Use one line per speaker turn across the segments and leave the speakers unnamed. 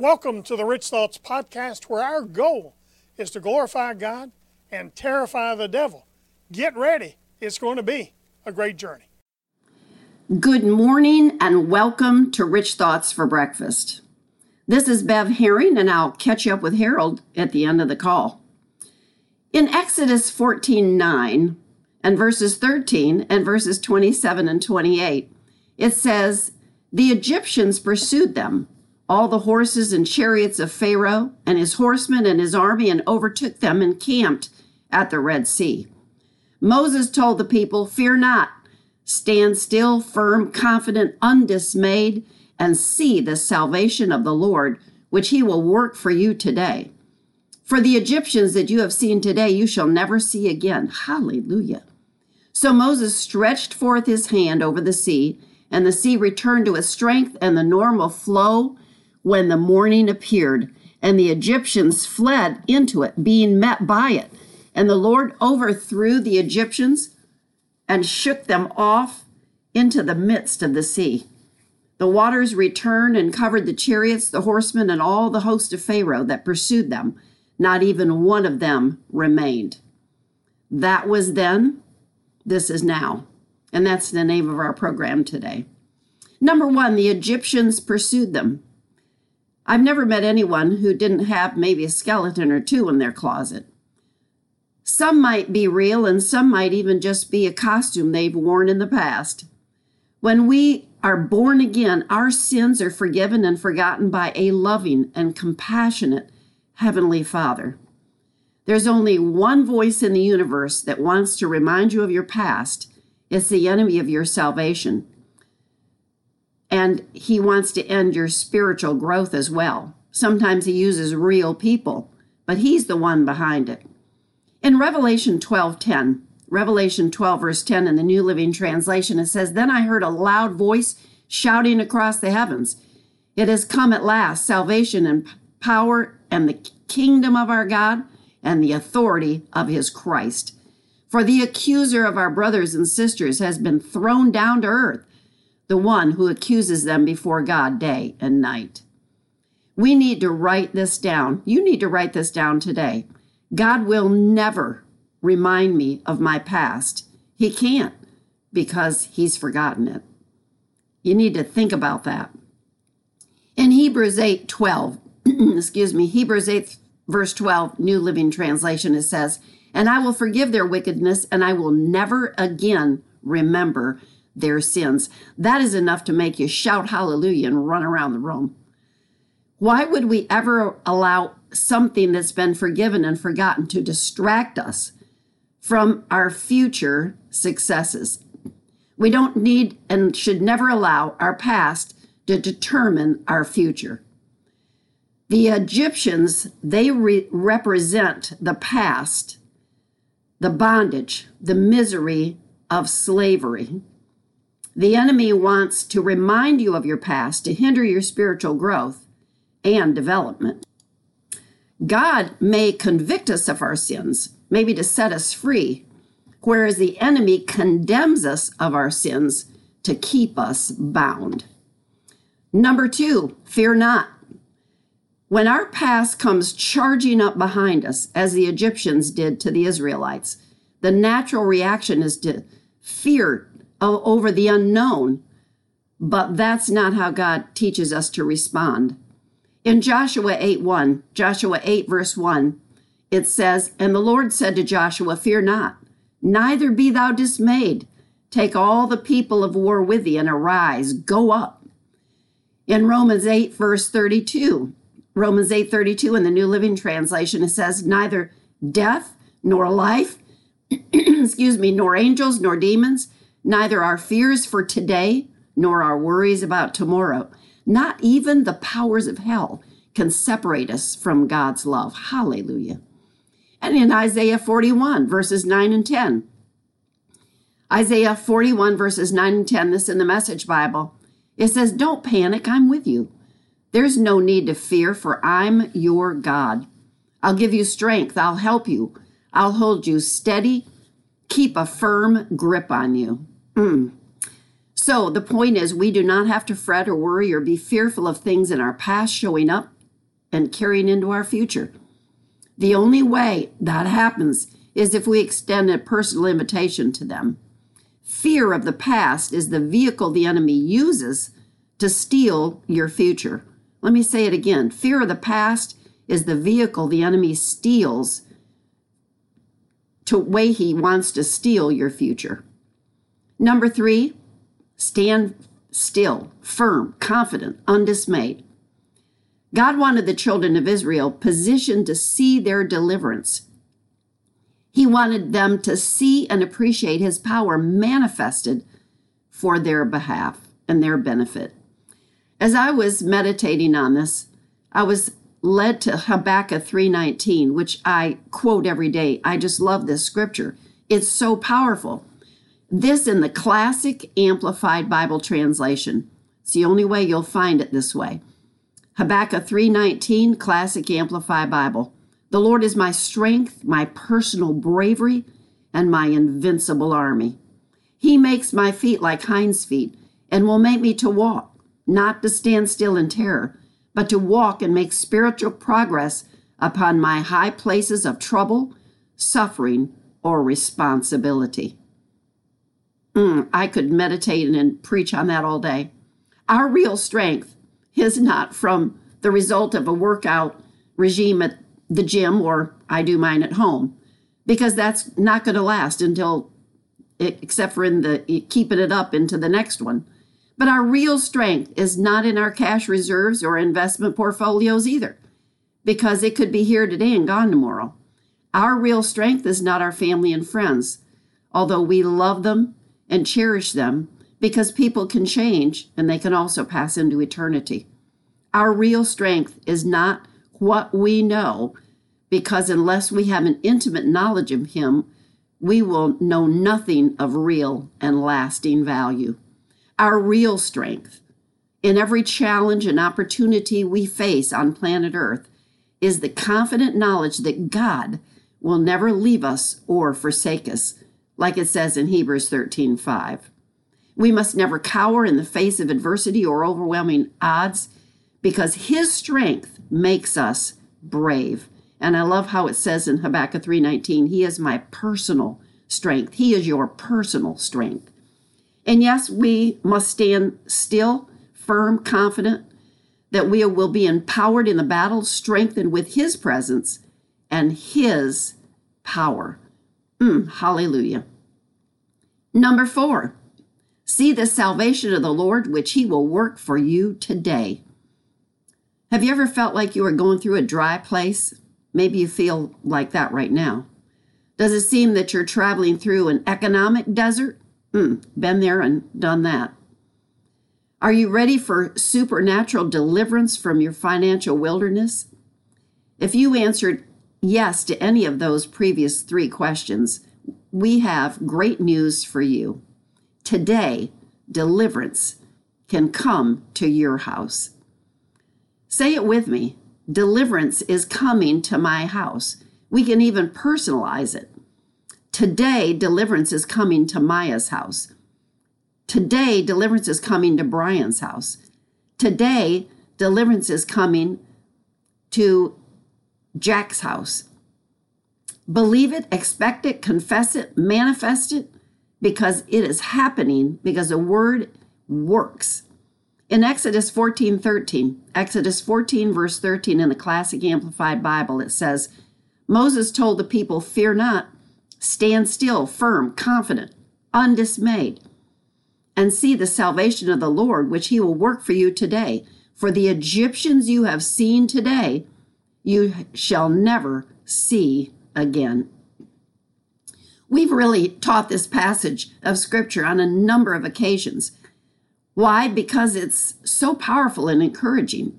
Welcome to the Rich Thoughts Podcast, where our goal is to glorify God and terrify the devil. Get ready. It's going to be a great journey.
Good morning and welcome to Rich Thoughts for Breakfast. This is Bev Herring, and I'll catch you up with Harold at the end of the call. In Exodus 14:9 and verses 13 and verses 27 and 28, it says, "The Egyptians pursued them, all the horses and chariots of Pharaoh and his horsemen and his army, and overtook them and camped at the Red Sea. Moses told the people, 'Fear not, stand still, firm, confident, undismayed, and see the salvation of the Lord, which he will work for you today. For the Egyptians that you have seen today, you shall never see again.'" Hallelujah. So Moses stretched forth his hand over the sea, and the sea returned to its strength and the normal flow when the morning appeared, and the Egyptians fled into it, being met by it. And the Lord overthrew the Egyptians and shook them off into the midst of the sea. The waters returned and covered the chariots, the horsemen, and all the host of Pharaoh that pursued them. Not even one of them remained. That was then, this is now. And that's the name of our program today. Number one, the Egyptians pursued them. I've never met anyone who didn't have maybe a skeleton or two in their closet. Some might be real, and some might even just be a costume they've worn in the past. When we are born again, our sins are forgiven and forgotten by a loving and compassionate Heavenly Father. There's only one voice in the universe that wants to remind you of your past. It's the enemy of your salvation. And he wants to end your spiritual growth as well. Sometimes he uses real people, but he's the one behind it. In Revelation 12:10, Revelation 12 verse 10 in the New Living Translation, it says, "Then I heard a loud voice shouting across the heavens, 'It has come at last, salvation and power and the kingdom of our God and the authority of his Christ. For the accuser of our brothers and sisters has been thrown down to earth, the one who accuses them before God day and night.'" We need to write this down. You need to write this down today. God will never remind me of my past. He can't, because he's forgotten it. You need to think about that. In Hebrews 8:12, Hebrews 8 verse 12, New Living Translation, it says, "And I will forgive their wickedness, and I will never again remember their sins." That is enough to make you shout hallelujah and run around the room. Why would we ever allow something that's been forgiven and forgotten to distract us from our future successes? We don't need and should never allow our past to determine our future. The Egyptians, they represent the past, the bondage, the misery of slavery. The enemy wants to remind you of your past to hinder your spiritual growth and development. God may convict us of our sins, maybe to set us free, whereas the enemy condemns us of our sins to keep us bound. Number two, fear not. When our past comes charging up behind us, as the Egyptians did to the Israelites, the natural reaction is to fear over the unknown, but that's not how God teaches us to respond. In Joshua 8 verse 1, it says, "And the Lord said to Joshua, 'Fear not, neither be thou dismayed. Take all the people of war with thee, and arise, go up.'" In Romans 8 verse 32 in the New Living Translation, it says, "Neither death nor life, nor angels nor demons, neither our fears for today nor our worries about tomorrow, not even the powers of hell, can separate us from God's love." Hallelujah. And in Isaiah 41 verses 9 and 10, Isaiah 41 verses 9 and 10, this in the Message Bible, it says, "Don't panic, I'm with you. There's no need to fear, for I'm your God. I'll give you strength, I'll help you, I'll hold you steady, keep a firm grip on you." So the point is, we do not have to fret or worry or be fearful of things in our past showing up and carrying into our future. The only way that happens is if we extend a personal invitation to them. Fear of the past is the vehicle the enemy uses to steal your future. Let me say it again. Fear of the past is the vehicle the enemy steals to way he wants to steal your future. Number 3, stand still, firm, confident, undismayed. God wanted the children of Israel positioned to see their deliverance. He wanted them to see and appreciate his power manifested for their behalf and their benefit. As I was meditating on this, I was led to Habakkuk 3:19, which I quote every day. I just love this scripture. It's so powerful. This in the classic Amplified Bible translation. It's the only way you'll find it this way. Habakkuk 3:19, classic Amplified Bible. The Lord is my strength, my personal bravery, and my invincible army. He makes my feet like hinds' feet and will make me to walk, not to stand still in terror, but to walk and make spiritual progress upon my high places of trouble, suffering, or responsibility. I could meditate and preach on that all day. Our real strength is not from the result of a workout regime at the gym, or I do mine at home, because that's not going to last except for keeping it up into the next one. But our real strength is not in our cash reserves or investment portfolios either, because it could be here today and gone tomorrow. Our real strength is not our family and friends, although we love them and cherish them, because people can change and they can also pass into eternity. Our real strength is not what we know, because unless we have an intimate knowledge of him, we will know nothing of real and lasting value. Our real strength in every challenge and opportunity we face on planet Earth is the confident knowledge that God will never leave us or forsake us, like it says in Hebrews 13:5. We must never cower in the face of adversity or overwhelming odds, because his strength makes us brave. And I love how it says in Habakkuk 3:19, he is my personal strength. He is your personal strength. And yes, we must stand still, firm, confident that we will be empowered in the battle, strengthened with his presence and his power. Hallelujah. Number 4, see the salvation of the Lord, which he will work for you today. Have you ever felt like you were going through a dry place? Maybe you feel like that right now. Does it seem that you're traveling through an economic desert? Been there and done that. Are you ready for supernatural deliverance from your financial wilderness? If you answered yes to any of those previous 3 questions, we have great news for you. Today, deliverance can come to your house. Say it with me. Deliverance is coming to my house. We can even personalize it. Today, deliverance is coming to Maya's house. Today, deliverance is coming to Brian's house. Today, deliverance is coming to Jack's house. Believe it, expect it, confess it, manifest it, because it is happening, because the word works. In Exodus 14:13, Exodus 14 verse 13 in the Classic Amplified Bible, it says, Moses told the people, fear not, stand still, firm, confident, undismayed, and see the salvation of the Lord, which he will work for you today. For the Egyptians you have seen today, you shall never see again. We've really taught this passage of Scripture on a number of occasions. Why? Because it's so powerful and encouraging.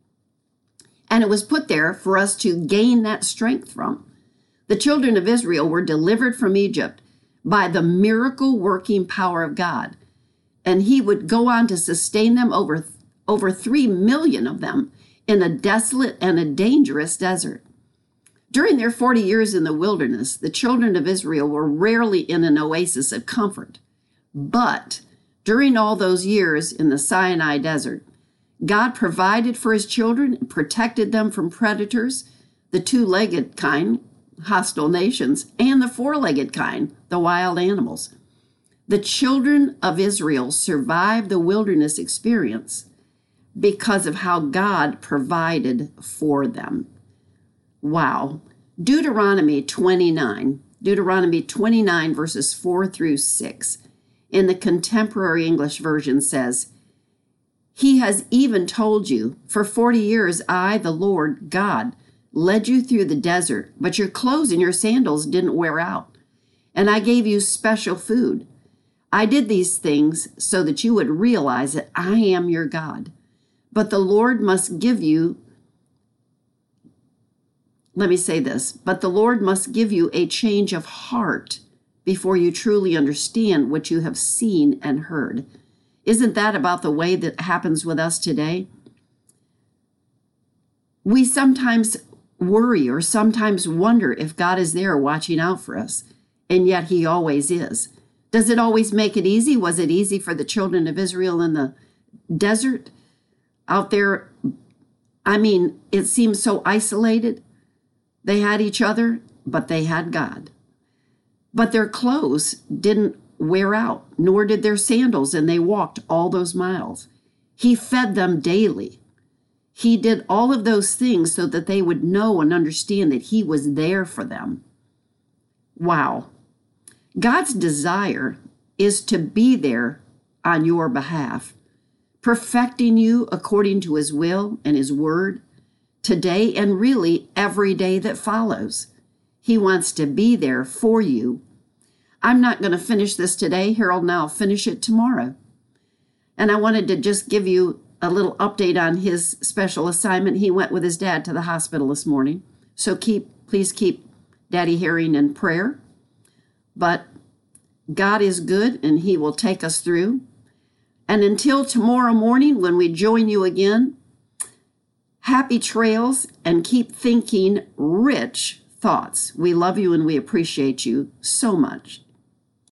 And it was put there for us to gain that strength from. The children of Israel were delivered from Egypt by the miracle-working power of God. And he would go on to sustain them, over 3 million of them, in a desolate and a dangerous desert. During their 40 years in the wilderness, the children of Israel were rarely in an oasis of comfort. But during all those years in the Sinai desert, God provided for his children and protected them from predators, the two-legged kind, hostile nations, and the four-legged kind, the wild animals. The children of Israel survived the wilderness experience because of how God provided for them. Wow. Deuteronomy 29 verses 4 through 6 in the Contemporary English Version says, "He has even told you, for 40 years I, the Lord God, led you through the desert, but your clothes and your sandals didn't wear out. And I gave you special food. I did these things so that you would realize that I am your God. But the Lord must give you, but the Lord must give you a change of heart before you truly understand what you have seen and heard." Isn't that about the way that happens with us today? We sometimes worry or sometimes wonder if God is there watching out for us, and yet he always is. Does it always make it easy? Was it easy for the children of Israel in the desert out there? I mean, it seems so isolated. They had each other, but they had God. But their clothes didn't wear out, nor did their sandals, and they walked all those miles. He fed them daily. He did all of those things so that they would know and understand that he was there for them. Wow. God's desire is to be there on your behalf, perfecting you according to his will and his word today and really every day that follows. He wants to be there for you. I'm not going to finish this today, Harold, and I'll finish it tomorrow. And I wanted to just give you a little update on his special assignment. He went with his dad to the hospital this morning. So please keep Daddy Herring in prayer. But God is good and he will take us through. And until tomorrow morning when we join you again, happy trails and keep thinking rich thoughts. We love you and we appreciate you so much.